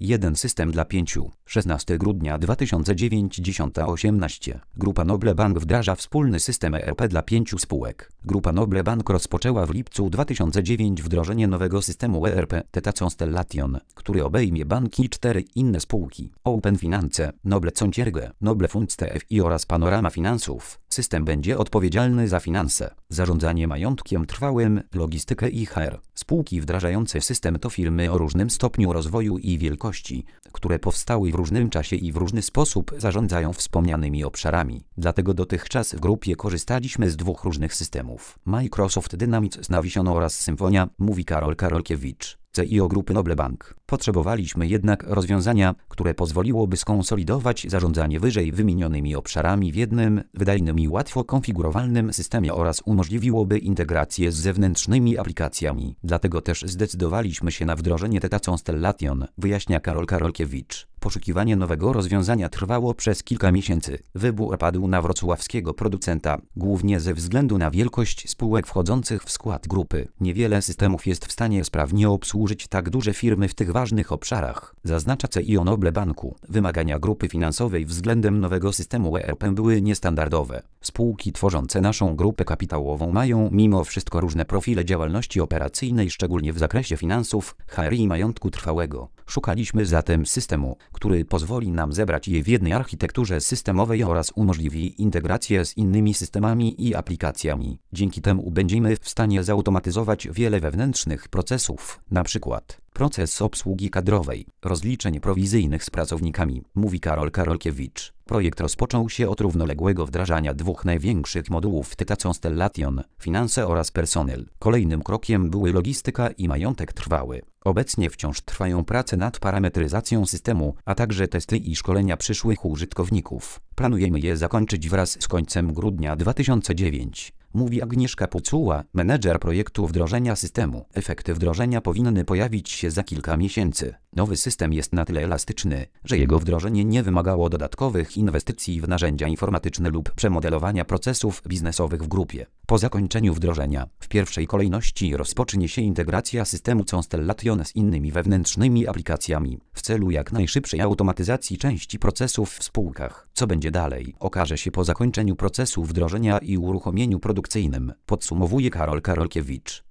Jeden system dla 5. 16 grudnia 2009 10:18. Grupa Noble Bank wdraża wspólny system ERP dla 5 spółek. Grupa Noble Bank rozpoczęła w lipcu 2009 wdrożenie nowego systemu ERP Teta Constellation, który obejmie banki i 4 inne spółki: Open Finance, Noble Concierge, Noble Funds TFI oraz Panorama Finansów. System będzie odpowiedzialny za finanse, zarządzanie majątkiem trwałym, logistykę i HR. Spółki wdrażające system to firmy o różnym stopniu rozwoju i wielkości, które powstały w różnym czasie i w różny sposób zarządzają wspomnianymi obszarami. Dlatego dotychczas w grupie korzystaliśmy z 2 różnych systemów: Microsoft Dynamics Navision oraz Symphonia, mówi Karol Karolkiewicz, CEO Grupy Noble Bank. Potrzebowaliśmy jednak rozwiązania, które pozwoliłoby skonsolidować zarządzanie wyżej wymienionymi obszarami w jednym, wydajnym i łatwo konfigurowalnym systemie oraz umożliwiłoby integrację z zewnętrznymi aplikacjami. Dlatego też zdecydowaliśmy się na wdrożenie Teta Constellation, wyjaśnia Karol Karolkiewicz. Poszukiwanie nowego rozwiązania trwało przez kilka miesięcy. Wybór padł na wrocławskiego producenta, głównie ze względu na wielkość spółek wchodzących w skład grupy. Niewiele systemów jest w stanie sprawnie obsłużyć tak duże firmy w tych ważnych obszarach, zaznacza CEO Noble Banku. Wymagania grupy finansowej względem nowego systemu ERP były niestandardowe. Spółki tworzące naszą grupę kapitałową mają mimo wszystko różne profile działalności operacyjnej, szczególnie w zakresie finansów, HR i majątku trwałego. Szukaliśmy zatem systemu, który pozwoli nam zebrać je w jednej architekturze systemowej oraz umożliwi integrację z innymi systemami i aplikacjami. Dzięki temu będziemy w stanie zautomatyzować wiele wewnętrznych procesów, np. proces obsługi kadrowej, rozliczeń prowizyjnych z pracownikami, mówi Karol Karolkiewicz. Projekt rozpoczął się od równoległego wdrażania 2 największych modułów Teta Constellation: finanse oraz personel. Kolejnym krokiem były logistyka i majątek trwały. Obecnie wciąż trwają prace nad parametryzacją systemu, a także testy i szkolenia przyszłych użytkowników. Planujemy je zakończyć wraz z końcem grudnia 2009. Mówi Agnieszka Pucuła, menedżer projektu wdrożenia systemu. Efekty wdrożenia powinny pojawić się za kilka miesięcy. Nowy system jest na tyle elastyczny, że jego wdrożenie nie wymagało dodatkowych inwestycji w narzędzia informatyczne lub przemodelowania procesów biznesowych w grupie. Po zakończeniu wdrożenia, w pierwszej kolejności rozpocznie się integracja systemu Constellation z innymi wewnętrznymi aplikacjami, w celu jak najszybszej automatyzacji części procesów w spółkach. Co będzie dalej, okaże się po zakończeniu procesu wdrożenia i uruchomieniu produkcyjnym, podsumowuje Karol Karolkiewicz.